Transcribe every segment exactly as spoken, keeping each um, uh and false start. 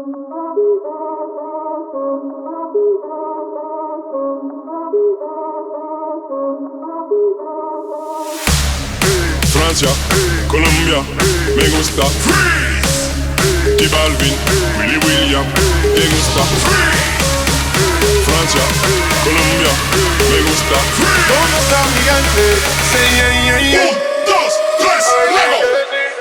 Francia, Colombia, me gusta. Freeze. J Balvin, Willy William, me gusta. Freeze. Francia, Colombia, me gusta. Freeze. ¿Dónde está mi gigante? Sí, yeah, yeah, yeah. Un, dos, tres, luego.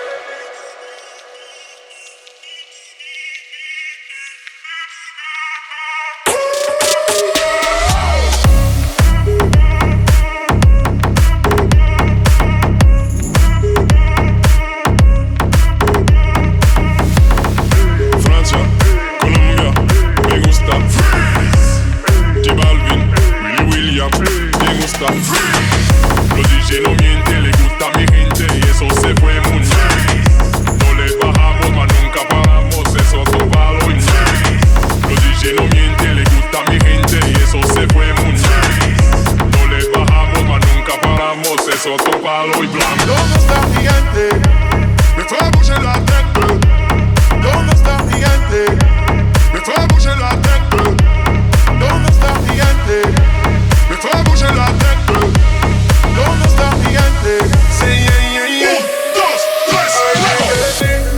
Los D J no mienten, le gusta a mi gente y eso se fue muy nice. No les bajamos, mas nunca paramos, eso topalo y nice. Los D J no mienten, le gusta a mi gente y eso se fue muy nice. No les bajamos, mas nunca paramos, eso topalo y blanco. ¿Dónde está mi gigante? Me fue a bouger la tête. ¿Dónde está mi gigante? Me fue a bouger la tête. ¿Dónde está mi gigante? Me fue a bouger la tête. ¿Dónde está mi gigante? Sí, yeah, yeah, yeah. Un, dos, tres, luego.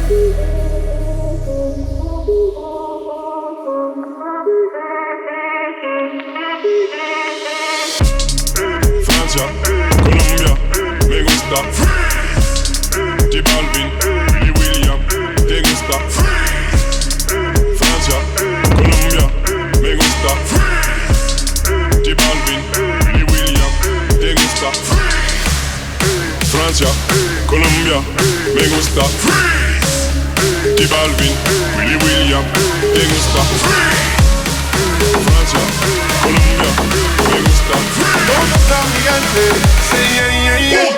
Francia, Colombia, me gusta. Freeze. J Balvin, Willy William, te gusta. Freeze. Francia, Colombia, me gusta. Freeze. J Balvin, Willy William, te gusta. Freeze. Francia, Colombia, me gusta. Freeze. J Balvin, Willy William, te gusta. Freeze. Francia, Colombia, me gusta. ¿Dónde está mi gigante? Sí, yeah, yeah, yeah.